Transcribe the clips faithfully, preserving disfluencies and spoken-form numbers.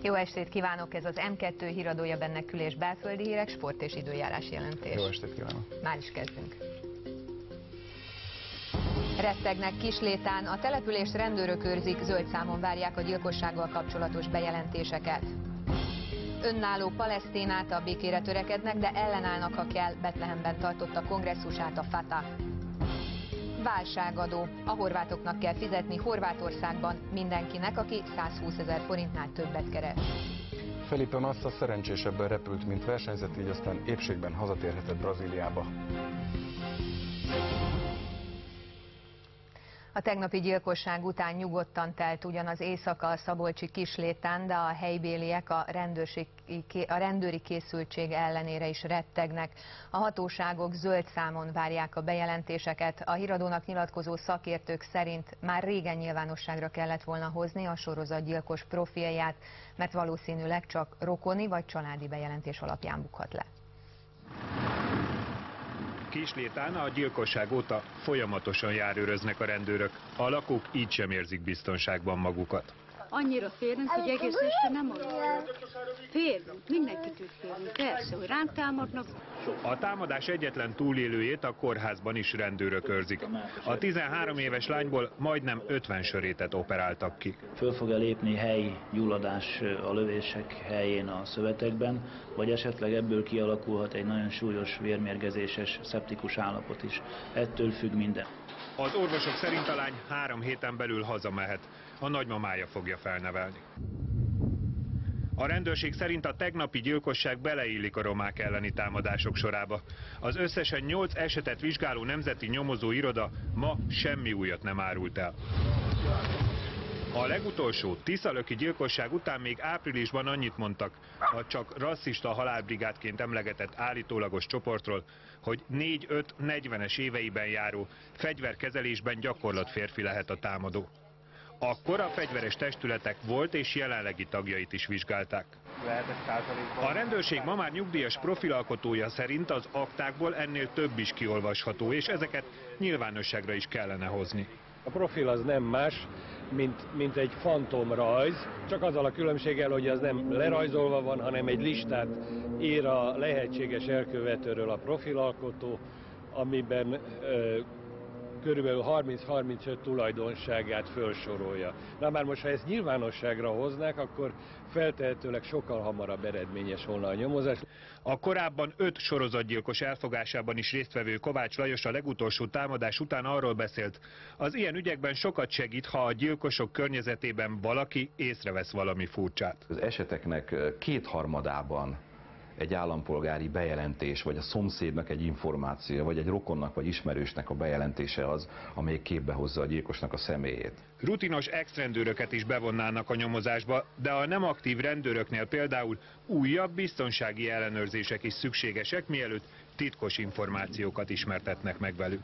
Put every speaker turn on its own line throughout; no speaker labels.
Jó estét kívánok, ez az M kettő híradója, benne kül- és belföldi hírek, sport és időjárás jelentés.
Jó estét kívánok!
Már is kezdünk. Rettegnek Kislétán, a települést rendőrök őrzik, zöld számon várják a gyilkossággal kapcsolatos bejelentéseket. Önálló Palesztinát, a békére törekednek, de ellenállnak, ha kell, Betlehemben tartotta kongresszusát a Fatah. Válságadó. A horvátoknak kell fizetni Horvátországban mindenkinek, aki százhúszezer forintnál többet keres.
Felipe Massa szerencsésebben repült, mint versenyzett, így aztán épségben hazatérhetett Brazíliába.
A tegnapi gyilkosság után nyugodtan telt ugyan az éjszaka a szabolcsi Kislétán, de a helybéliek a, a rendőri készültség ellenére is rettegnek. A hatóságok zöld számon várják a bejelentéseket. A híradónak nyilatkozó szakértők szerint már régen nyilvánosságra kellett volna hozni a sorozatgyilkos profilját, mert valószínűleg csak rokoni vagy családi bejelentés alapján bukhat le.
Kislétán a gyilkosság óta folyamatosan járőröznek a rendőrök. A lakók így sem érzik biztonságban magukat.
Annyira félünk, hogy egész este nem aludunk. Félünk, mindenkitől félünk. Persze, hogy ránk támadnak.
A támadás egyetlen túlélőjét a kórházban is rendőrök őrzik. A tizenhárom éves lányból majdnem ötven sörétet operáltak ki.
Föl fog-e lépni helyi gyulladás a lövések helyén a szövetekben, vagy esetleg ebből kialakulhat egy nagyon súlyos vérmérgezéses, szeptikus állapot is. Ettől függ minden.
Az orvosok szerint a lány három héten belül hazamehet. A nagymamája fogja felnevelni. A rendőrség szerint a tegnapi gyilkosság beleillik a romák elleni támadások sorába. Az összesen nyolc esetet vizsgáló nemzeti nyomozó iroda ma semmi újat nem árult el. A legutolsó tiszalöki gyilkosság után még áprilisban annyit mondtak a csak rasszista halálbrigádként emlegetett állítólagos csoportról, hogy négy-öt negyvenes éveiben járó fegyverkezelésben gyakorlat férfi lehet a támadó. Akkor a fegyveres testületek volt és jelenlegi tagjait is vizsgálták. A rendőrség ma már nyugdíjas profilalkotója szerint az aktákból ennél több is kiolvasható, és ezeket nyilvánosságra is kellene hozni.
A profil az nem más, mint, mint egy fantomrajz, csak azzal a különbséggel, hogy az nem lerajzolva van, hanem egy listát ír a lehetséges elkövetőről a profilalkotó, amiben ö, körülbelül harminc-harmincöt tulajdonságát felsorolja. Na már most, ha ezt nyilvánosságra hoznák, akkor feltehetőleg sokkal hamarabb eredményes volna a nyomozás.
A korábban öt sorozatgyilkos elfogásában is résztvevő Kovács Lajos a legutolsó támadás után arról beszélt, az ilyen ügyekben sokat segít, ha a gyilkosok környezetében valaki észrevesz valami furcsát.
Az eseteknek kétharmadában egy állampolgári bejelentés, vagy a szomszédnak egy információ, vagy egy rokonnak, vagy ismerősnek a bejelentése az, amely képbe hozza a gyilkosnak a személyét.
Rutinos ex-rendőröket is bevonnának a nyomozásba, de a nem aktív rendőröknél például újabb biztonsági ellenőrzések is szükségesek, mielőtt titkos információkat ismertetnek meg velük.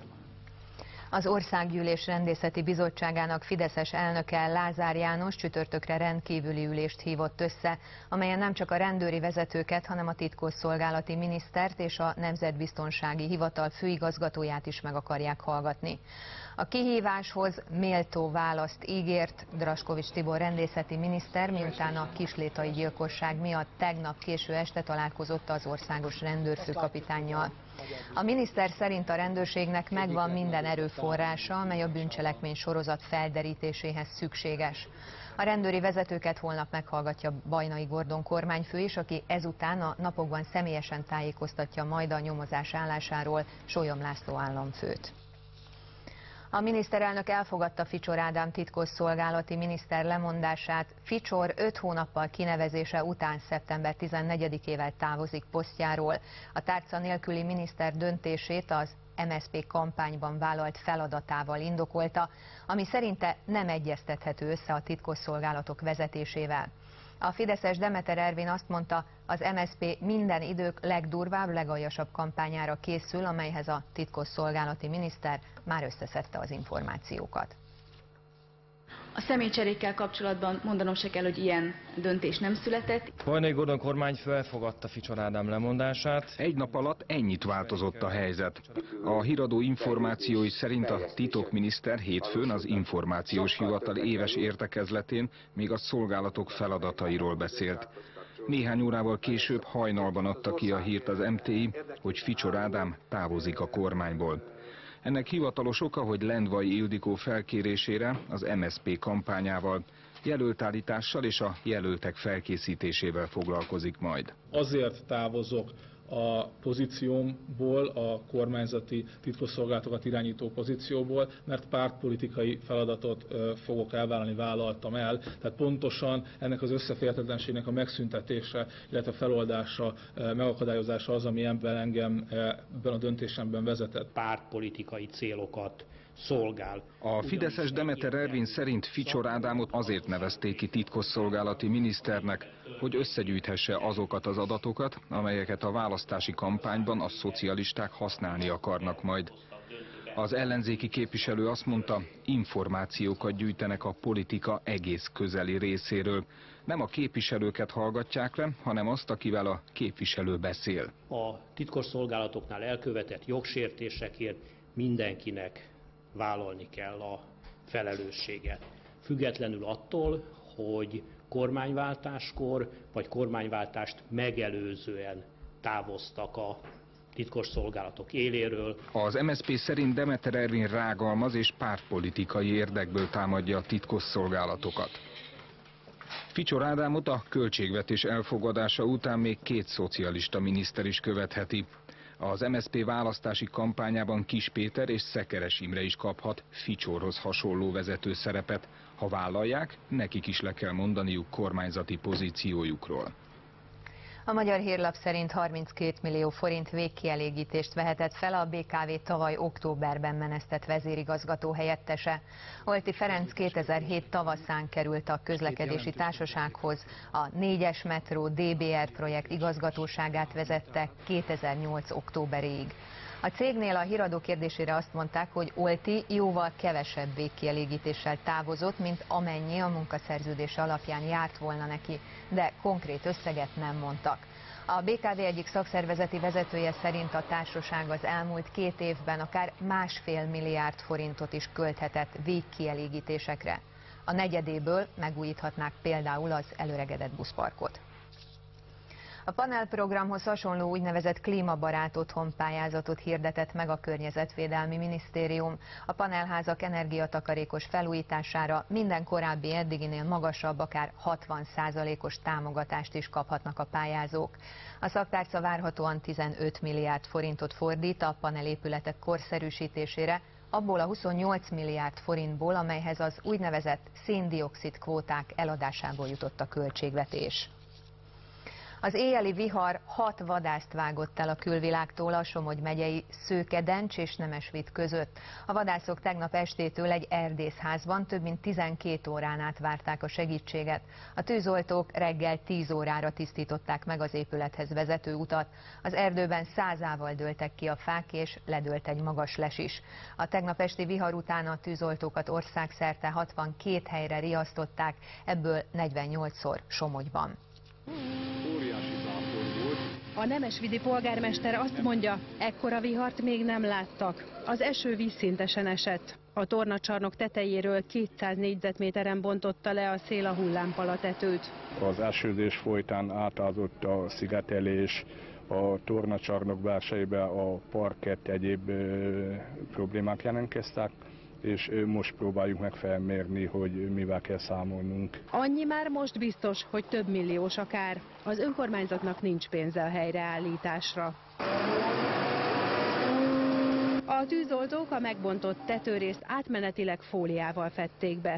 Az Országgyűlés Rendészeti Bizottságának fideszes elnöke, Lázár János csütörtökre rendkívüli ülést hívott össze, amelyen nem csak a rendőri vezetőket, hanem a titkosszolgálati minisztert és a Nemzetbiztonsági Hivatal főigazgatóját is meg akarják hallgatni. A kihíváshoz méltó választ ígért Draskovics Tibor rendészeti miniszter, miután a kislétai gyilkosság miatt tegnap késő este találkozott az országos rendőrfőkapitánnyal. A miniszter szerint a rendőrségnek megvan minden erőforrása, amely a bűncselekmény sorozat felderítéséhez szükséges. A rendőri vezetőket holnap meghallgatja Bajnai Gordon kormányfő is, aki ezután a napokban személyesen tájékoztatja majd a nyomozás állásáról Sólyom László államfőt. A miniszterelnök elfogadta Ficsor Ádám titkosszolgálati miniszter lemondását. Ficsor öt hónappal kinevezése után szeptember tizennegyedikével távozik posztjáról. A tárca nélküli miniszter döntését az em es zé pé kampányban vállalt feladatával indokolta, ami szerinte nem egyeztethető össze a titkosszolgálatok vezetésével. A fideszes Demeter Ervin azt mondta, az em es zé pé minden idők legdurvább, legaljasabb kampányára készül, amelyhez a titkosszolgálati miniszter már összeszedte az információkat.
A személycserékkel kapcsolatban mondanom se kell, hogy ilyen döntés nem született.
Vajnai Gordon kormányfő elfogadta Ficsor Ádám lemondását.
Egy nap alatt ennyit változott a helyzet. A híradó információi szerint a titokminiszter hétfőn az információs hivatal éves értekezletén még a szolgálatok feladatairól beszélt. Néhány órával később hajnalban adta ki a hírt az em té i, hogy Ficsor Ádám távozik a kormányból. Ennek hivatalos oka, hogy Lendvai Ildikó felkérésére az em es zé pé kampányával, jelöltállítással és a jelöltek felkészítésével foglalkozik majd.
Azért távozok a pozíciómból, a kormányzati titkosszolgálatokat irányító pozícióból, mert pártpolitikai feladatot fogok elvállalni, vállaltam el. Tehát pontosan ennek az összeférhetetlenségnek a megszüntetése, illetve feloldása, megakadályozása az, ami ebben engem ebben a döntésemben vezetett.
Pártpolitikai célokat szolgál.
A fideszes Demeter Ervin szerint Ficsor Ádámot azért nevezték ki titkosszolgálati miniszternek, hogy összegyűjthesse azokat az adatokat, amelyeket a választási kampányban a szocialisták használni akarnak majd. Az ellenzéki képviselő azt mondta, információkat gyűjtenek a politika egész közeli részéről. Nem a képviselőket hallgatják le, hanem azt, akivel a képviselő beszél.
A titkosszolgálatoknál elkövetett jogsértésekért mindenkinek vállalni kell a felelősséget. Függetlenül attól, hogy kormányváltáskor vagy kormányváltást megelőzően távoztak a titkosszolgálatok éléről.
Az em es zé pé szerint Demeter Ervin rágalmaz és pártpolitikai érdekből támadja a titkosszolgálatokat. Ficsor Ádámot a költségvetés elfogadása után még két szocialista miniszter is követheti. Az em es zé pé választási kampányában Kiss Péter és Szekeres Imre is kaphat Ficsorhoz hasonló vezető szerepet. Ha vállalják, nekik is le kell mondaniuk kormányzati pozíciójukról.
A Magyar Hírlap szerint harminckét millió forint végkielégítést vehetett fel a bé ká vé tavaly októberben menesztett vezérigazgató helyettese. Olti Ferenc kétezer-hét tavaszán került a közlekedési társasághoz, a négyes metró dé bé er projekt igazgatóságát vezette kétezer-nyolc októberéig. A cégnél a híradó kérdésére azt mondták, hogy Olti jóval kevesebb végkielégítéssel távozott, mint amennyi a munkaszerződése alapján járt volna neki, de konkrét összeget nem mondtak. A bé ká vé egyik szakszervezeti vezetője szerint a társaság az elmúlt két évben akár másfél milliárd forintot is költhetett végkielégítésekre. A negyedéből megújíthatnák például az előregedett buszparkot. A panelprogramhoz hasonló úgynevezett klímabarát otthonpályázatot hirdetett meg a Környezetvédelmi Minisztérium. A panelházak energiatakarékos felújítására minden korábbi eddiginél magasabb, akár hatvan százalékos támogatást is kaphatnak a pályázók. A szaktárca várhatóan tizenöt milliárd forintot fordít a panelépületek korszerűsítésére, abból a huszonnyolc milliárd forintból, amelyhez az úgynevezett szén-dioxid kvóták eladásából jutott a költségvetés. Az éjjeli vihar hat vadászt vágott el a külvilágtól a Somogy megyei Szőke-Dencs és Nemesvid között. A vadászok tegnap estétől egy erdészházban több mint tizenkét órán át várták a segítséget. A tűzoltók reggel tíz órára tisztították meg az épülethez vezető utat. Az erdőben százával dőltek ki a fák és ledőlt egy magas les is. A tegnap esti vihar után a tűzoltókat országszerte hatvankét helyre riasztották, ebből negyvennyolcszor Somogyban.
A nemesvidi polgármester azt mondja, ekkora vihart még nem láttak. Az eső vízszintesen esett. A tornacsarnok tetejéről kétszáz négyzetméteren bontotta le a szél a hullámpalatetőt.
Az esőzés folytán átázott a szigetelés, a tornacsarnok belsejébe a parkett egyéb ö, problémák jelentkeztek, és most próbáljuk meg felmérni, hogy mivel kell számolnunk.
Annyi már most biztos, hogy több milliós a kár. Az önkormányzatnak nincs pénze a helyreállításra. A tűzoltók a megbontott tetőrészt átmenetileg fóliával fedték be.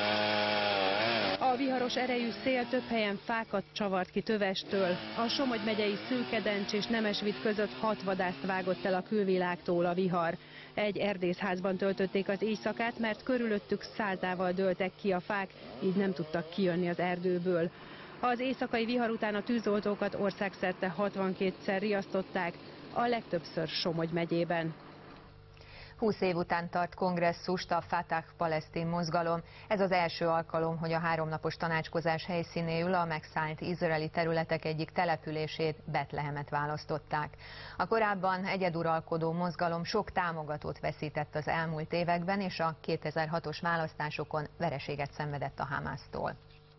A viharos erejű szél több helyen fákat csavart ki tövestől. A Somogy megyei Szőke-Dencs és Nemesvid között hat vadászt vágott el a külvilágtól a vihar. Egy erdészházban töltötték az éjszakát, mert körülöttük százával dőltek ki a fák, így nem tudtak kijönni az erdőből. Az éjszakai vihar után a tűzoltókat országszerte hatvankétszer riasztották, a legtöbbször Somogy megyében.
húsz év után tart kongresszust a Fatah palesztin mozgalom. Ez az első alkalom, hogy a háromnapos tanácskozás helyszínéül a megszállt izraeli területek egyik települését, Betlehemet választották. A korábban egyeduralkodó mozgalom sok támogatót veszített az elmúlt években, és a kétezer-hatos választásokon vereséget szenvedett a Hamásztól.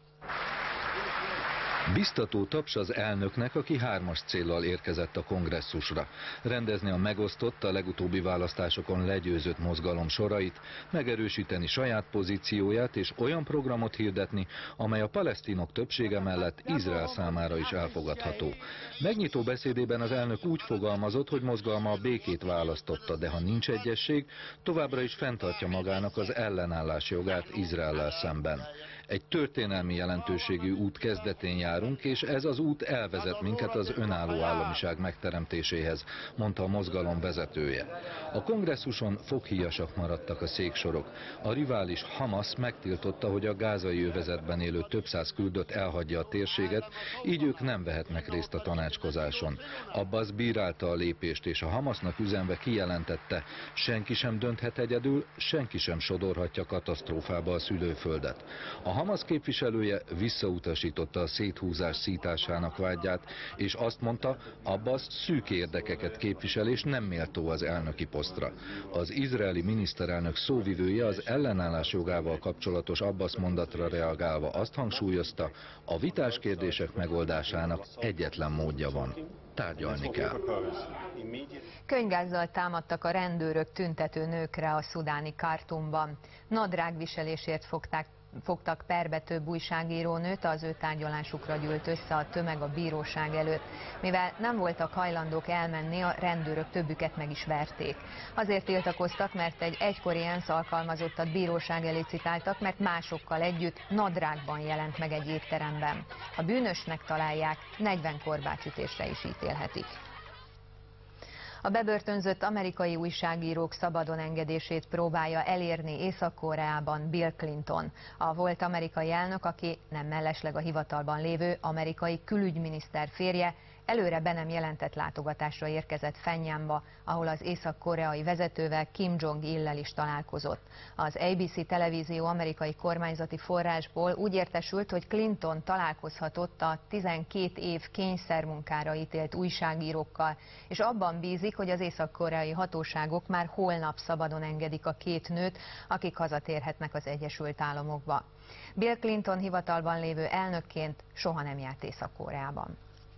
Biztató taps az elnöknek, aki hármas céllal érkezett a kongresszusra. Rendezni a megosztott, a legutóbbi választásokon legyőzött mozgalom sorait, megerősíteni saját pozícióját és olyan programot hirdetni, amely a palesztinok többsége mellett Izrael számára is elfogadható. Megnyitó beszédében az elnök úgy fogalmazott, hogy mozgalma a békét választotta, de ha nincs egyesség, továbbra is fenntartja magának az ellenállás jogát Izraellel szemben. Egy történelmi jelentőségű út kezdetén járunk, és ez az út elvezet minket az önálló államiság megteremtéséhez, mondta a mozgalom vezetője. A kongresszuson foghíjasak maradtak a széksorok. A rivális Hamas megtiltotta, hogy a gázai övezetben élő több száz küldött elhagyja a térséget, így ők nem vehetnek részt a tanácskozáson. Abbas bírálta a lépést, és a Hamasnak üzenve kijelentette, senki sem dönthet egyedül, senki sem sodorhatja katasztrófába a szülőföldet. A Hamas képviselője visszautasította a széthúzás szításának vágyát, és azt mondta, Abbas szűk érdekeket képvisel és nem méltó az elnöki posztra. Az izraeli miniszterelnök szóvivője az ellenállás jogával kapcsolatos Abbas mondatra reagálva azt hangsúlyozta, a vitás kérdések megoldásának egyetlen módja van. Tárgyalni kell.
Könyvgázzal támadtak a rendőrök tüntető nőkre a szudáni Khartoumban. Nadrágviselésért fogták fogtak perbe több újságírónőt, az ő tárgyalásukra gyűlt össze a tömeg a bíróság előtt. Mivel nem voltak hajlandók elmenni, a rendőrök többüket meg is verték. Azért tiltakoztak, mert egy egykori ENSZ alkalmazottat bíróság elé citáltak, mert másokkal együtt nadrágban jelent meg egy étteremben. Ha bűnösnek találják, negyven korbácsütésre is ítélhetik. A bebörtönzött amerikai újságírók szabadon engedését próbálja elérni Észak-Koreában Bill Clinton, a volt amerikai elnök, aki nem mellesleg a hivatalban lévő amerikai külügyminiszter férje, előre be nem jelentett látogatásra érkezett Phenjanba, ahol az észak-koreai vezetővel, Kim Jong-illel is találkozott. Az á bé cé televízió amerikai kormányzati forrásból úgy értesült, hogy Clinton találkozhatott a tizenkét év kényszermunkára ítélt újságírókkal, és abban bízik, hogy az észak-koreai hatóságok már holnap szabadon engedik a két nőt, akik hazatérhetnek az Egyesült Államokba. Bill Clinton hivatalban lévő elnökként soha nem járt Észak-Koreában.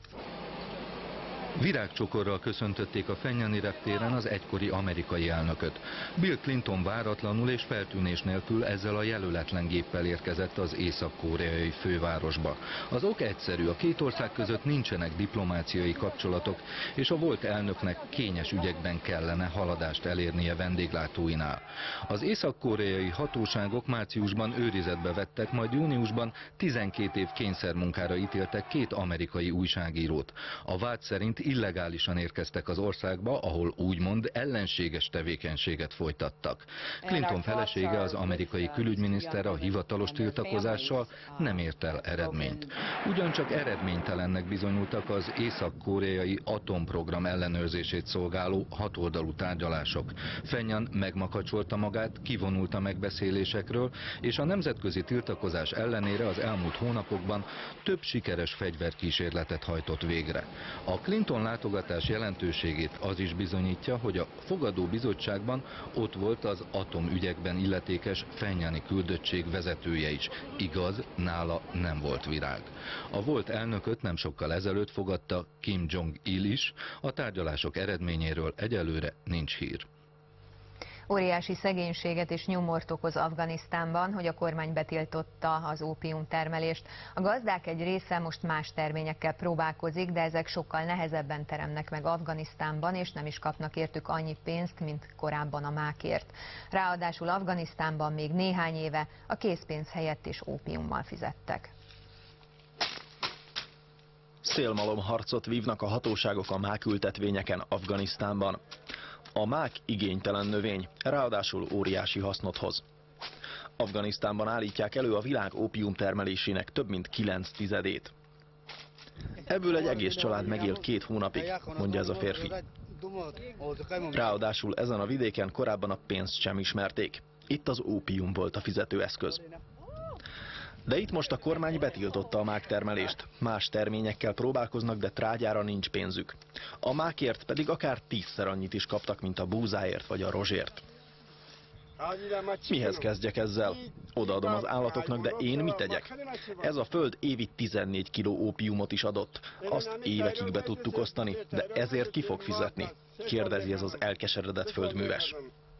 Virágcsokorral köszöntötték a Phenjani reptéren az egykori amerikai elnököt. Bill Clinton váratlanul és feltűnés nélkül ezzel a jelöletlen géppel érkezett az észak-koreai fővárosba. Az ok egyszerű, a két ország között nincsenek diplomáciai kapcsolatok, és a volt elnöknek kényes ügyekben kellene haladást elérnie vendéglátóinál. Az észak-koreai hatóságok márciusban őrizetbe vettek, majd júniusban tizenkét év kényszermunkára ítéltek két amerikai újságírót. A vád szerint illegálisan érkeztek az országba, ahol úgymond ellenséges tevékenységet folytattak. Clinton felesége, az amerikai külügyminiszter a hivatalos tiltakozással nem ért el eredményt. Ugyancsak eredménytelennek bizonyultak az észak-koreai atomprogram ellenőrzését szolgáló hatoldalú tárgyalások. Phenjan megmakacsolta magát, kivonult a megbeszélésekről, és a nemzetközi tiltakozás ellenére az elmúlt hónapokban több sikeres fegyverkísérletet hajtott végre. A Clinton látogatás jelentőségét az is bizonyítja, hogy a fogadó bizottságban ott volt az atomügyekben illetékes Phenjani küldöttség vezetője is. Igaz, nála nem volt virág. A volt elnököt nem sokkal ezelőtt fogadta Kim Jong-il is, a tárgyalások eredményéről egyelőre nincs hír.
Óriási szegénységet és nyomort okoz Afganisztánban, hogy a kormány betiltotta az ópium termelést. A gazdák egy része most más terményekkel próbálkozik, de ezek sokkal nehezebben teremnek meg Afganisztánban, és nem is kapnak értük annyi pénzt, mint korábban a mákért. Ráadásul Afganisztánban még néhány éve a készpénz helyett is ópiummal fizettek.
Szélmalomharcot vívnak a hatóságok a mákültetvényeken Afganisztánban. A mák igénytelen növény, ráadásul óriási hasznot hoz. Afganisztánban állítják elő a világ ópium termelésének több mint kilenc tizedét. Ebből egy egész család megél két hónapig, mondja ez a férfi. Ráadásul ezen a vidéken korábban a pénzt sem ismerték. Itt az ópium volt a fizetőeszköz. De itt most a kormány betiltotta a mágtermelést. Más terményekkel próbálkoznak, de trágyára nincs pénzük. A mákért pedig akár tízszer annyit is kaptak, mint a búzáért vagy a rozsért. Mihez kezdjek ezzel? Odaadom az állatoknak, de én mit tegyek? Ez a föld évi tizennégy kiló ópiumot is adott. Azt évekig be tudtuk osztani, de ezért ki fog fizetni? Kérdezi ez az elkeseredett földműves.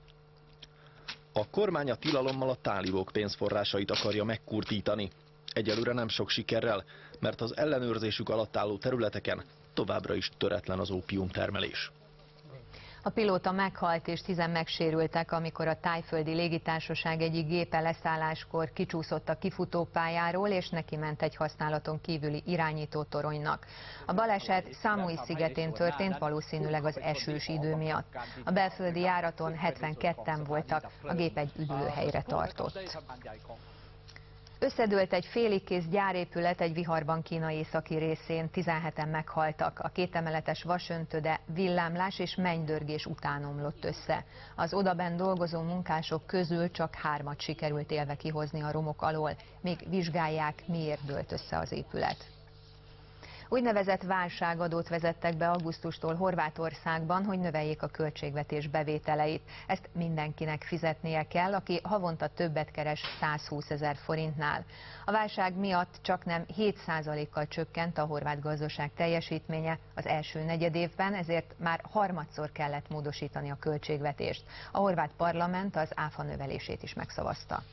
A kormány a tilalommal a tálibok pénzforrásait akarja megkurtítani. Egyelőre nem sok sikerrel, mert az ellenőrzésük alatt álló területeken továbbra is töretlen az ópiumtermelés.
A pilóta meghalt és tízen megsérültek, amikor a Thaiföldi légitársaság egyik gépe leszálláskor kicsúszott a kifutópályáról, és neki ment egy használaton kívüli irányítótoronynak. A baleset Samui szigetén történt, valószínűleg az esős idő miatt. A belföldi járaton hetvenketten voltak, a gép egy üdülőhelyre tartott. Összedőlt egy félig kész gyárépület egy viharban Kína északi részén, tizenheten meghaltak. A kétemeletes vasöntöde villámlás és mennydörgés után omlott össze. Az odabenn dolgozó munkások közül csak hármat sikerült élve kihozni a romok alól, még vizsgálják, miért dőlt össze az épület. Úgynevezett válságadót vezettek be augusztustól Horvátországban, hogy növeljék a költségvetés bevételeit. Ezt mindenkinek fizetnie kell, aki havonta többet keres százhúszezer forintnál. A válság miatt csaknem hét százalékkal csökkent a horvát gazdaság teljesítménye az első negyedévben, ezért már harmadszor kellett módosítani a költségvetést. A horvát parlament az áfa növelését is megszavazta.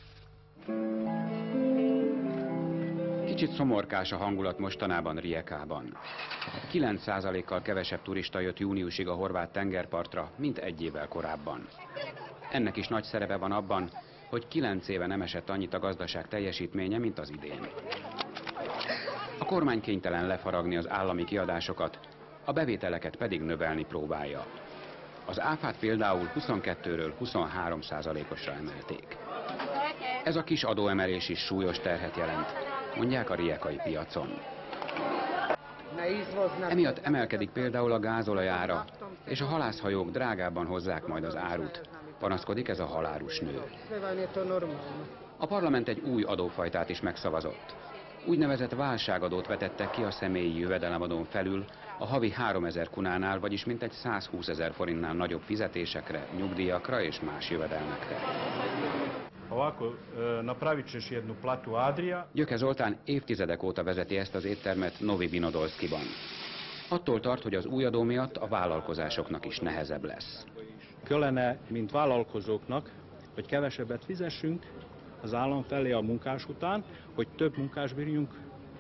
Kicsit szomorkás a hangulat mostanában Rijekában. kilenc százalékkal kevesebb turista jött júniusig a horvát tengerpartra, mint egy évvel korábban. Ennek is nagy szerepe van abban, hogy kilenc éve nem esett annyit a gazdaság teljesítménye, mint az idén. A kormány kénytelen lefaragni az állami kiadásokat, a bevételeket pedig növelni próbálja. Az áfát például huszonkettőről huszonhárom százalékosra emelték. Ez a kis adóemelés is súlyos terhet jelent, mondják a rijekai piacon. Emiatt emelkedik például a gázolaj ára, és a halászhajók drágábban hozzák majd az árut, panaszkodik ez a halárus nő. A parlament egy új adófajtát is megszavazott. Úgynevezett válságadót vetettek ki a személyi jövedelemadón felül a havi háromezer kunánál, vagyis mintegy százhúszezer forintnál nagyobb fizetésekre, nyugdíjakra és más jövedelmekre. Gyöke Zoltán évtizedek óta vezeti ezt az éttermet Novi Vinodolszkiban. Attól tart, hogy az új adó miatt a vállalkozásoknak is nehezebb lesz.
Kellene, mint vállalkozóknak, hogy kevesebbet fizessünk az állam felé a munkás után, hogy több munkás bírjunk,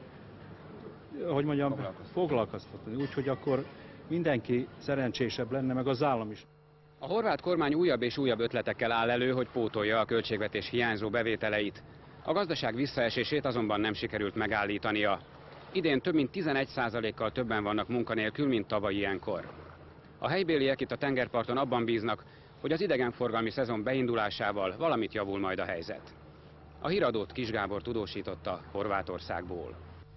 hogy mondjam, foglalkoztatni. Úgyhogy akkor mindenki szerencsésebb lenne, meg az állam is.
A horvát kormány újabb és újabb ötletekkel áll elő, hogy pótolja a költségvetés hiányzó bevételeit. A gazdaság visszaesését azonban nem sikerült megállítania. Idén több mint tizenegy százalékkal többen vannak munkanélkül, mint tavaly ilyenkor. A helybéliek itt a tengerparton abban bíznak, hogy az idegenforgalmi szezon beindulásával valamit javul majd a helyzet. A híradót Kis Gábor tudósította Horvátországból.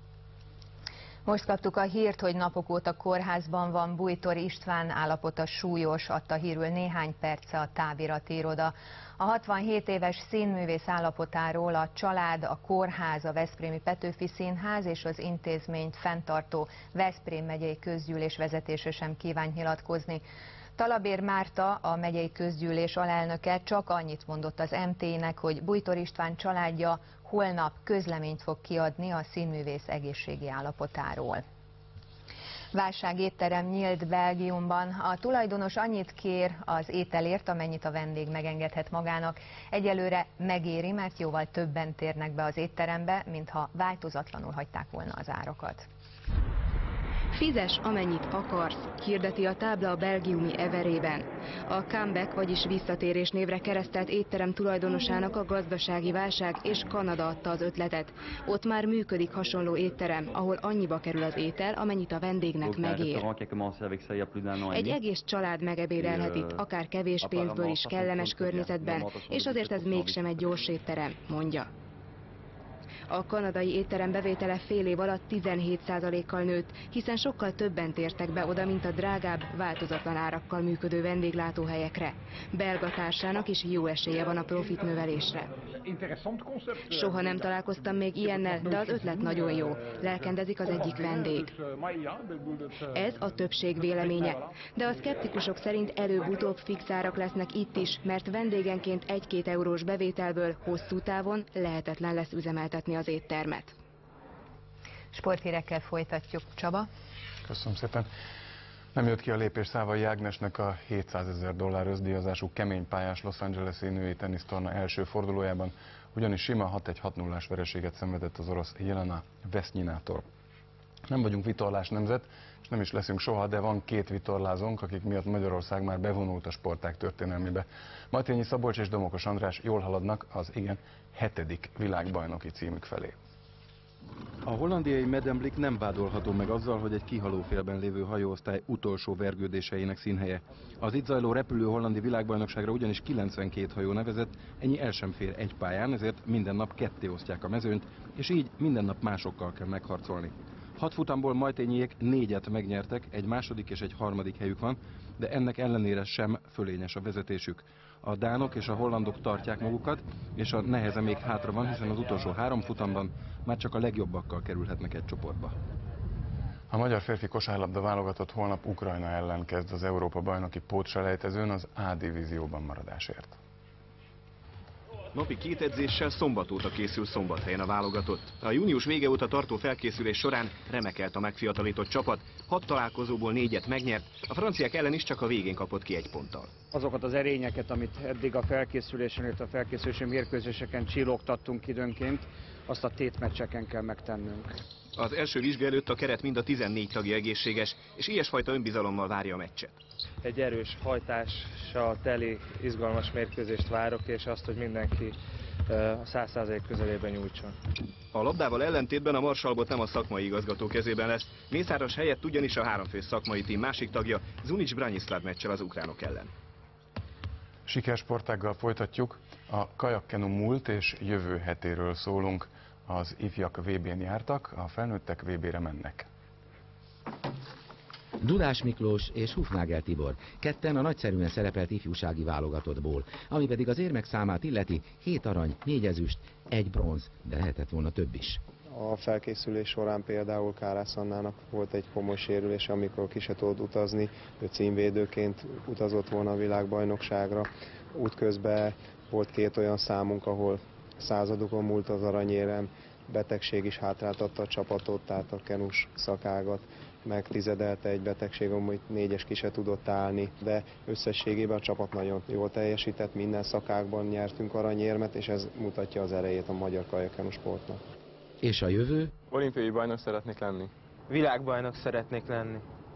Most kaptuk a hírt, hogy napok óta kórházban van Bújtor István, állapota súlyos, adta hírül néhány perce a távirati iroda. A hatvanhét éves színművész állapotáról a család, a kórház, a Veszprémi Petőfi Színház és az intézményt fenntartó Veszprém megyei közgyűlés vezetése sem kívánt nyilatkozni. Talabér Márta, a megyei közgyűlés alelnöke csak annyit mondott az em té nek, hogy Bújtor István családja holnap közleményt fog kiadni a színművész egészségi állapotáról. Válságétterem nyílt Belgiumban. A tulajdonos annyit kér az ételért, amennyit a vendég megengedhet magának. Egyelőre megéri, mert jóval többen térnek be az étterembe, mintha változatlanul hagyták volna az árakat.
Fizes, amennyit akarsz, hirdeti a tábla a belgiumi Everében. A comeback, vagyis visszatérés névre keresztelt étterem tulajdonosának a gazdasági válság és Kanada adta az ötletet. Ott már működik hasonló étterem, ahol annyiba kerül az étel, amennyit a vendégnek megér. Egy egész család megebédelhet itt, akár kevés pénzből is, kellemes környezetben, és azért ez mégsem egy gyors étterem, mondja. A kanadai étterem bevétele fél év alatt tizenhét százalékkal nőtt, hiszen sokkal többen tértek be oda, mint a drágább, változatlan árakkal működő vendéglátóhelyekre. Belga társának is jó esélye van a profit növelésre. Soha nem találkoztam még ilyennel, de az ötlet nagyon jó, lelkendezik az egyik vendég. Ez a többség véleménye, de a szkeptikusok szerint előbb-utóbb fix árak lesznek itt is, mert vendégenként egy-két eurós bevételből hosszú távon lehetetlen lesz üzemeltetni az éttermet.
Sporthírekkel folytatjuk. Csaba?
Köszönöm szépen. Nem jött ki a lépés Szávai Ágnesnek a hétszázezer dollár összdíjazású keménypályás Los Angeles-i női tenisztorna első fordulójában, ugyanis sima hat egy hat nullás vereséget szenvedett az orosz Jelena Vesnyinától. Nem vagyunk vitorlás nemzet, és nem is leszünk soha, de van két vitorlázónk, akik miatt Magyarország már bevonult a sportág történelmébe. Matényi Szabolcs és Domokos András jól haladnak az igen hetedik világbajnoki címük felé.
A hollandiai Medemblik nem vádolható meg azzal, hogy egy kihalófélben lévő hajóosztály utolsó vergődéseinek színhelye. Az itt zajló repülő hollandi világbajnokságra ugyanis kilencvenkét hajó nevezett, ennyi el sem fér egy pályán, ezért minden nap ketté osztják a mezőnyt, és így minden nap másokkal kell megharcolni. Hat futamból Majtényiek négyet megnyertek, egy második és egy harmadik helyük van, de ennek ellenére sem fölényes a vezetésük. A dánok és a hollandok tartják magukat, és a neheze még hátra van, hiszen az utolsó három futamban már csak a legjobbakkal kerülhetnek egy csoportba.
A magyar férfi kosárlabda válogatott holnap Ukrajna ellen kezd az Európa-bajnoki pótselejtezőn az A divízióban maradásért.
Napi két edzéssel szombat óta készül Szombathelyen a válogatott. A június vége óta tartó felkészülés során remekelt a megfiatalított csapat, hat találkozóból négyet megnyert, a franciák ellen is csak a végén kapott ki egy ponttal.
Azokat az erényeket, amit eddig a felkészülésen, illetve a felkészülési mérkőzéseken csillogtattunk időnként, azt a tétmeccseken kell megtennünk.
Az első vizsga előtt a keret mind a tizennégy tagja egészséges, és ilyesfajta önbizalommal várja a meccset.
Egy erős hajtással teli, izgalmas mérkőzést várok, és azt, hogy mindenki a száz százalék közelében nyújtson.
A labdával ellentétben a Marsalbot nem a szakmai igazgató kezében lesz. Mészáros helyett ugyanis a háromfős szakmai tím másik tagja, Zunic Branislav meccsel az ukránok ellen.
Sikersportággal folytatjuk, a kajakkenu múlt és jövő hetéről szólunk. Az ifjak vé bén jártak, a felnőttek vé bére mennek.
Dudás Miklós és Hufnagel Tibor, ketten a nagyszerűen szerepelt ifjúsági válogatottból, ami pedig az érmek számát illeti, hét arany, négy ezüst, egy bronz, de lehetett volna több is.
A felkészülés során például Kárász Annának volt egy komoly sérülés, amikor ki se tudott utazni, ő címvédőként utazott volna a világbajnokságra. Útközben volt két olyan számunk, ahol századokon múlt az aranyérem, betegség is hátráltatta a csapatot, tehát a kenus szakágat megtizedelte egy betegség, amit négyes ki se tudott állni, de összességében a csapat nagyon jól teljesített, minden szakákban nyertünk aranyérmet, és ez mutatja az erejét a magyar kajakkenu sportnak.
És a jövő?
Olimpiai bajnok szeretnék lenni.
Világbajnok szeretnék lenni.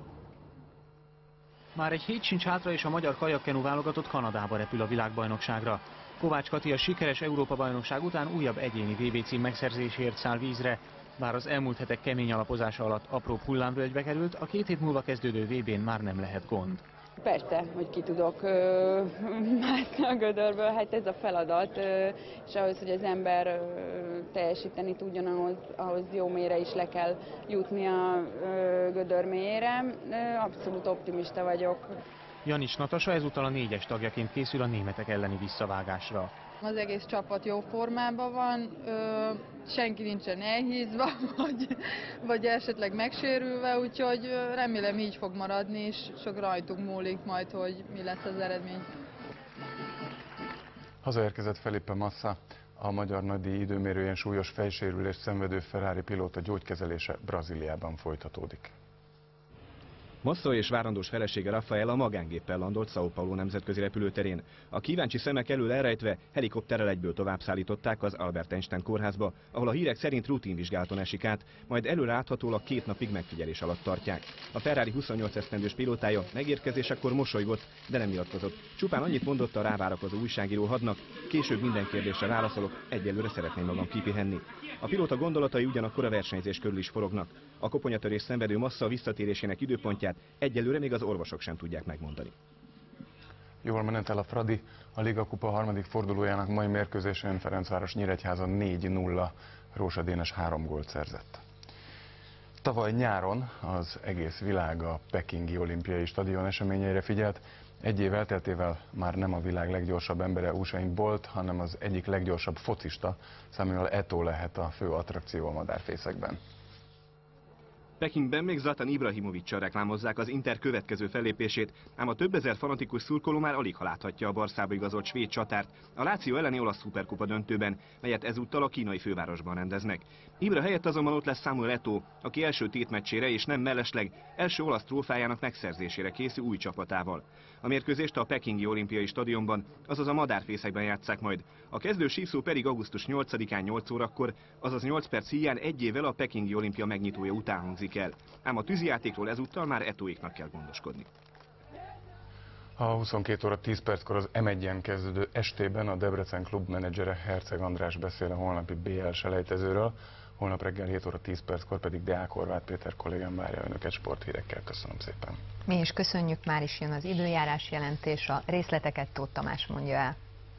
Már egy hét sincs hátra, és a magyar kajakkenu válogatott Kanadába repül a világbajnokságra. Kovács Kati a sikeres Európa-bajnokság után újabb egyéni vé bé cím megszerzéséért száll vízre. Bár az elmúlt hetek kemény alapozása alatt apró hullámvölgybe került, a két hét múlva kezdődő vé bén már nem lehet gond.
Persze, hogy ki tudok ö, mászni a gödörből, hát ez a feladat, ö, és ahhoz, hogy az ember ö, teljesíteni tudjon, ahhoz, ahhoz jó mélyre is le kell jutni a ö, gödör mélyére. Ö, abszolút optimista vagyok.
Janis Natasa ezúttal a négyes tagjaként készül a németek elleni visszavágásra.
Az egész csapat jó formában van, ö, senki nincsen elhízva, vagy, vagy esetleg megsérülve, úgyhogy remélem így fog maradni, és csak rajtunk múlik majd, hogy mi lesz az eredmény.
Hazaérkezett Felipe Massa, a magyar nagydíj időmérőjén súlyos fejsérülést szenvedő Ferrari pilóta gyógykezelése Brazíliában folytatódik.
Massa és várandós felesége Rafaela magángéppel landolt São Paulo nemzetközi repülőterén. A kíváncsi szemek elől elrejtve helikopterrel egyből továbbszállították az Albert Einstein kórházba, ahol a hírek szerint rutinvizsgálaton esik át, majd előreláthatólag két napig megfigyelés alatt tartják. A Ferrari huszonnyolc esztendős pilótája megérkezésekor mosolygott, de nem nyilatkozott. Csupán annyit mondott a rávárakozó újságíró hadnak, később minden kérdésre válaszolok, egyelőre szeretném magam kipihenni. A pilóta gondolatai ugyanakkor a versenyzés körül is forognak. A koponyatörés szenvedő Massa visszatérésének időpontját egyelőre még az orvosok sem tudják megmondani.
Jól menetel a Fradi, a Liga Kupa harmadik fordulójának mai mérkőzésén Ferencváros Nyíregyházan négy nulla, Rósa Dénes három gólt szerzett. Tavaly nyáron az egész világ a pekingi olimpiai stadion eseményeire figyelt. Egy év elteltével már nem a világ leggyorsabb embere Usain Bolt, hanem az egyik leggyorsabb focista, Samuel Eto'o lehet a fő attrakció a madárfészekben.
Pekingben még Zlatan Ibrahimovic-sal reklámozzák az Inter következő fellépését, ám a több ezer fanatikus szurkoló már alig ha láthatja a Barszába igazolt svéd csatárt a Lazio elleni olasz szuperkupa döntőben, melyet ezúttal a kínai fővárosban rendeznek. Ibra helyett azonban ott lesz Samuel Eto'o, aki első tétmeccsére és nem mellesleg első olasz trófájának megszerzésére készül új csapatával. A mérkőzést a pekingi olimpiai stadionban, azaz a madárfészekben játsszák majd. A kezdő síszó pedig augusztus nyolcadikán nyolc órakor, azaz nyolc perc híján egy évvel a pekingi olimpia megnyitója után hangzik el. Ám a tűzijátékról ezúttal már Eto'éknak kell gondoskodni.
A huszonkét óra tíz perckor az em egyen kezdődő estében a Debrecen klubmenedzsere Herceg András beszél a holnapi bé el selejtezőről. Holnap reggel hét óra tíz perckor pedig Deák Horváth Péter kollégám várja önöket sporthírekkel. Köszönöm szépen.
Mi is köszönjük, már is jön az időjárás jelentés, a részleteket Tóth Tamás mondja el.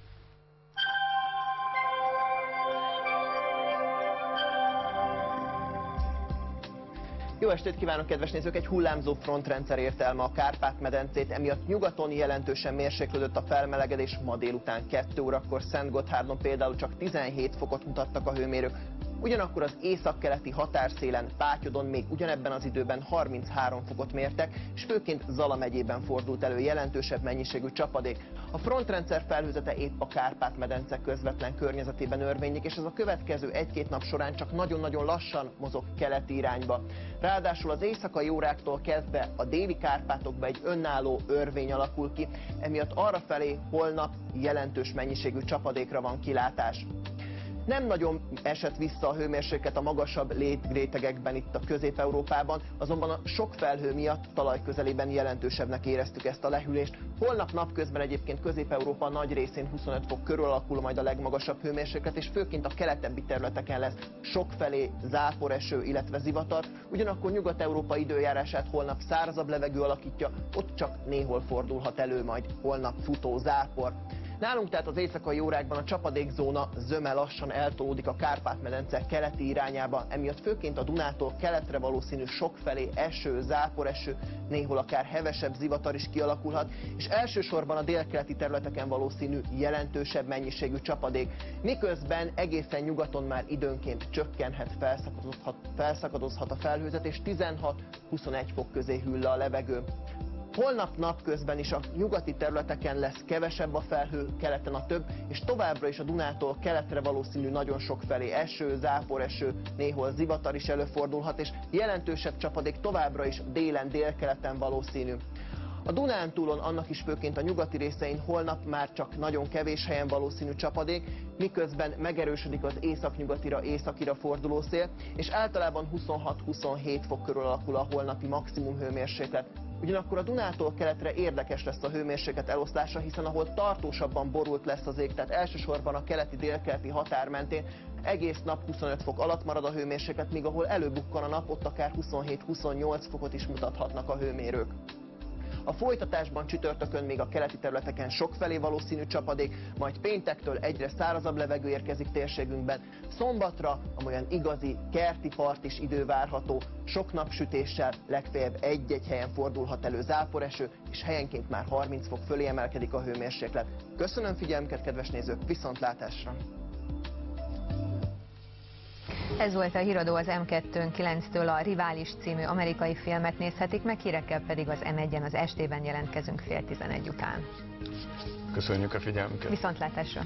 Jó estét kívánok, kedves nézők! Egy hullámzó frontrendszer érte el ma a Kárpát-medencét, emiatt nyugaton jelentősen mérséklődött a felmelegedés, ma délután kettő órakor Szentgotthárdon például csak tizenhét fokot mutattak a hőmérők, ugyanakkor az északkeleti határszélen, Pátyodon még ugyanebben az időben harminchárom fokot mértek, és főként Zala megyében fordult elő jelentősebb mennyiségű csapadék. A frontrendszer felhőzete épp a Kárpát-medence közvetlen környezetében örvénylik, és ez a következő egy-két nap során csak nagyon-nagyon lassan mozog keleti irányba. Ráadásul az éjszakai óráktól kezdve a déli Kárpátokba egy önálló örvény alakul ki, emiatt arrafelé holnap jelentős mennyiségű csapadékra van kilátás. Nem nagyon esett vissza a hőmérséklet a magasabb létrétegekben itt a Közép-Európában, azonban a sok felhő miatt talaj közelében jelentősebbnek éreztük ezt a lehűlést. Holnap napközben egyébként Közép-Európa nagy részén huszonöt fok körül alakul majd a legmagasabb hőmérséklet, és főként a keletebbi területeken lesz sokfelé záporeső, illetve zivatar. Ugyanakkor Nyugat-Európa időjárását holnap szárazabb levegő alakítja, ott csak néhol fordulhat elő majd holnap futó zápor. Nálunk tehát az éjszakai órákban a csapadékzóna zöme lassan eltolódik a Kárpát-medence keleti irányába, emiatt főként a Dunától keletre valószínű sokfelé eső, záporeső, néhol akár hevesebb zivatar is kialakulhat, és elsősorban a délkeleti területeken valószínű jelentősebb mennyiségű csapadék, miközben egészen nyugaton már időnként csökkenhet, felszakadozhat, felszakadozhat a felhőzet, és tizenhat-huszonegy fok közé hűl le a levegő. Holnap napközben is a nyugati területeken lesz kevesebb a felhő, keleten a több, és továbbra is a Dunától keletre valószínű nagyon sok felé eső, záporeső, néhol zivatar is előfordulhat, és jelentősebb csapadék továbbra is délen, délkeleten valószínű. A Dunántúlon, annak is főként a nyugati részein holnap már csak nagyon kevés helyen valószínű csapadék, miközben megerősödik az északnyugatira, északira forduló szél, és általában huszonhat-huszonhét fok körül alakul a holnapi maximum hőmérséklet. Ugyanakkor a Dunától keletre érdekes lesz a hőmérséklet eloszlása, hiszen ahol tartósabban borult lesz az ég, tehát elsősorban a keleti-délkeleti határ mentén egész nap huszonöt fok alatt marad a hőmérséklet, míg ahol előbukkan a nap, ott akár huszonhét-huszonnyolc fokot is mutathatnak a hőmérők. A folytatásban csütörtökön még a keleti területeken sokfelé valószínű csapadék, majd péntektől egyre szárazabb levegő érkezik térségünkben. Szombatra amolyan igazi kerti partis idő várható, sok napsütéssel, legfeljebb egy-egy helyen fordulhat elő záporeső, és helyenként már harminc fok fölé emelkedik a hőmérséklet. Köszönöm figyelmüket, kedves nézők, viszontlátásra!
Ez volt a híradó az em kettőn kilenctől, a Rivális című amerikai filmet nézhetik meg, hírekkel pedig az em egyen az estében jelentkezünk fél tizenegy után.
Köszönjük a figyelmüket!
Viszontlátásra!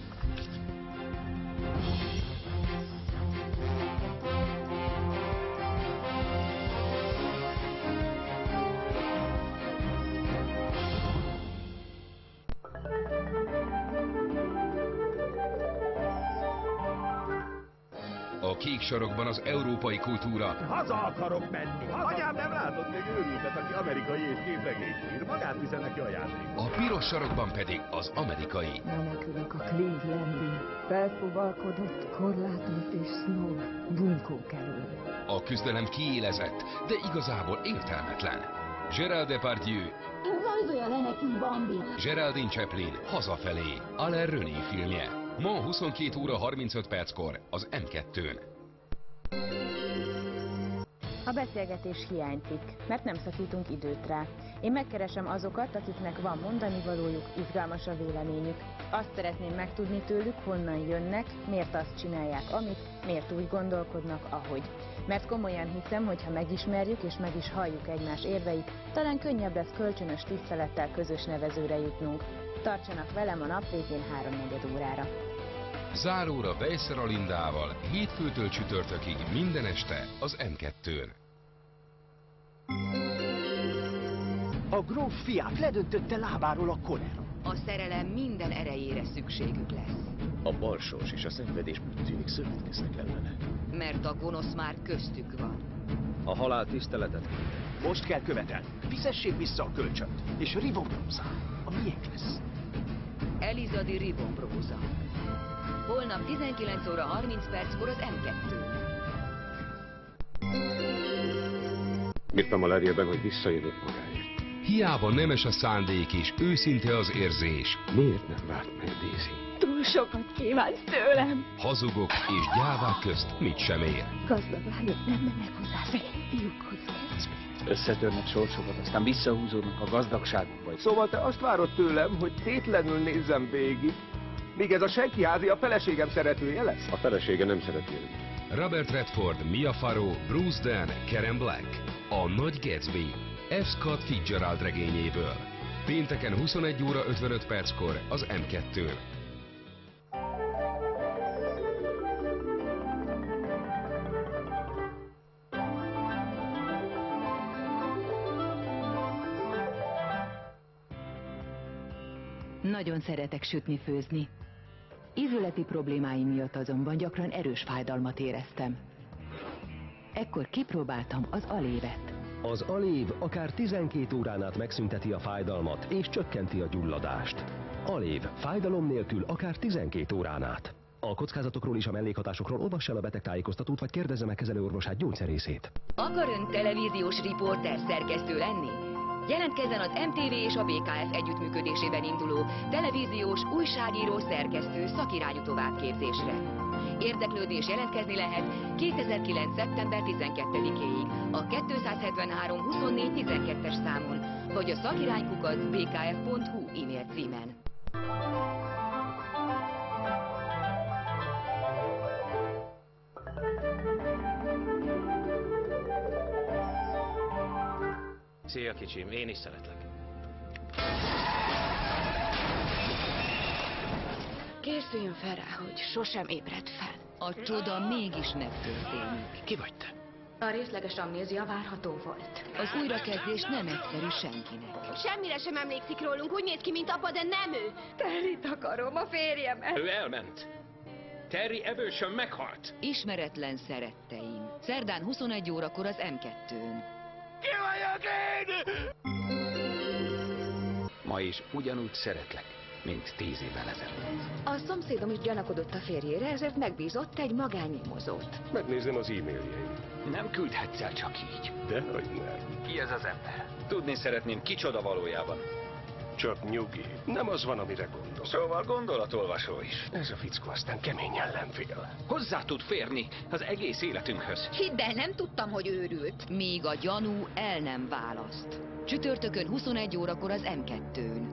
A kék sarokban az európai kultúra.
Haza akarok menni! Anyám nem látott még őrültet, aki amerikai és képregényt ír. Magát viszem neki a játék.
A piros sarokban pedig az amerikai.
Menekülök a Clevelandi, felfogalkodott, korlátolt és snow bunkók elől.
A küzdelem kiélezett, de igazából értelmetlen. Gerald Depardieu
Rajzolja le nekünk Bambit!
Geraldine Chaplin Hazafelé, Alain René filmje. Ma huszonkét óra harmincöt perckor az M kettőn.
A beszélgetés hiányzik, mert nem szakítunk időt rá. Én megkeresem azokat, akiknek van mondani valójuk, izgalmas a véleményük. Azt szeretném megtudni tőlük, honnan jönnek, miért azt csinálják, amit, miért úgy gondolkodnak, ahogy. Mert komolyan hiszem, hogy ha megismerjük és meg is halljuk egymás érveit, talán könnyebb lesz kölcsönös tisztelettel közös nevezőre jutnunk. Tartsanak velem a nap végén háromnegyed órára.
Záróra Weisser Alindával hétfőtől csütörtökig minden este az M kettőn.
A gróf fiát ledöntötte lábáról a kolera.
A szerelem minden erejére szükségük lesz.
A balsors és a szenvedés úgy tűnik szövetkeznek ellene.
Mert a gonosz már köztük van.
A halál tiszteletet.
Most kell követelni. Fizessék vissza a kölcsönt. És Rivobróza a miénk lesz.
Elizadi Rivobróza. Holnap tizenkilenc óra harminc perckor az M kettőn.
Bírtam a levélben, hogy visszajövök magáért.
Hiába nemes a szándék és őszinte az érzés.
Miért nem várt meg, Daisy?
Túl sokat kívánsz tőlem.
Hazugok és gyávák közt mit sem ér.
Gazdag lányok nem mennek hozzá fehér fiúkhoz kecsbe.
Összetörnek sorsokat, aztán visszahúzódnak a gazdagságukba.
Szóval te azt várod tőlem, hogy tétlenül nézzem végig, míg ez a senkiházi a feleségem szeretője lesz?
A felesége nem szereti őt.
Robert Redford, Mia Farrow, Bruce Dern, Karen Black. A Nagy Gatsby, F. Scott Fitzgerald regényéből. Pénteken huszonegy óra ötvenöt perckor az M kettőn.
Nagyon szeretek sütni, főzni. Ízületi problémáim miatt azonban gyakran erős fájdalmat éreztem. Ekkor kipróbáltam az Alévet.
Az Alév akár tizenkét órán át megszünteti a fájdalmat és csökkenti a gyulladást. Alév, fájdalom nélkül akár tizenkét órán át. A kockázatokról és a mellékhatásokról olvassa el a betegtájékoztatót, vagy kérdezze meg kezelőorvosát, gyógyszerészét.
Akar ön televíziós riporter szerkesztő lenni? Jelentkezzen az M T V és a B K F együttműködésében induló televíziós újságíró szerkesztő szakirányú továbbképzésre. Érdeklődés jelentkezni lehet kétezer-kilenc. szeptember tizenkettedikéig a kétszázhetvenhárom huszonnégy tizenkettes számon, vagy a szakiránykukac b k f pont h u e-mail címen.
Szia kicsim, én is szeretlek.
Készüljön fel rá, hogy sosem ébred fel. A csoda mégis megtörténik.
Ki vagy te?
A részleges amnézia várható volt. Az újrakezdés nem egyszerű senkinek.
Semmire sem emlékszik rólunk, úgy néz ki, mint apa, de nem ő. Terryt akarom, a férjemet.
Ő elment. Terry Evolution meghalt.
Ismeretlen szeretteim. Szerdán huszonegy órakor az M kettőn.
Ki vagyok én?
Ma is ugyanúgy szeretlek, mint tíz évvel ezelőtt.
A szomszédom is gyanakodott a férjére, ezért megbízott egy magánnyomozót.
Megnézem az e-mailjeit.
Nem küldhetsz el csak így.
Dehogy nem.
Ki ez az ember? Tudni szeretném, kicsoda valójában.
Csak nyugi. Nem az van, amire gondol.
Szóval gondolatolvasó is.
Ez a fickó aztán kemény ellenfél.
Hozzá tud férni az egész életünkhöz.
Hidd el, nem tudtam, hogy őrült.
Míg a gyanú el nem választ. Csütörtökön huszonegy órakor az M kettőn.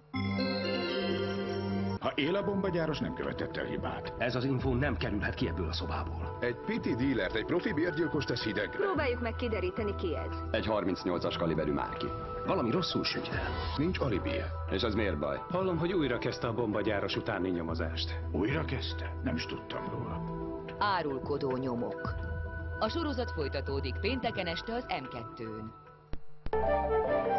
Ha él a bombagyáros, nem követett el hibát.
Ez az infó nem kerülhet ki ebből a szobából.
Egy piti dílert, egy profi bérgyilkost tesz hidegre.
Próbáljuk meg kideríteni, ki ez.
Egy harmincnyolcas kaliberű márki. Valami rosszul süt el.
Nincs alibije.
És az miért baj?
Hallom, hogy újra kezdte a bombagyáros utáni nyomozást.
Újra kezdte? Nem is tudtam róla.
Árulkodó nyomok. A sorozat folytatódik pénteken este az M kettőn.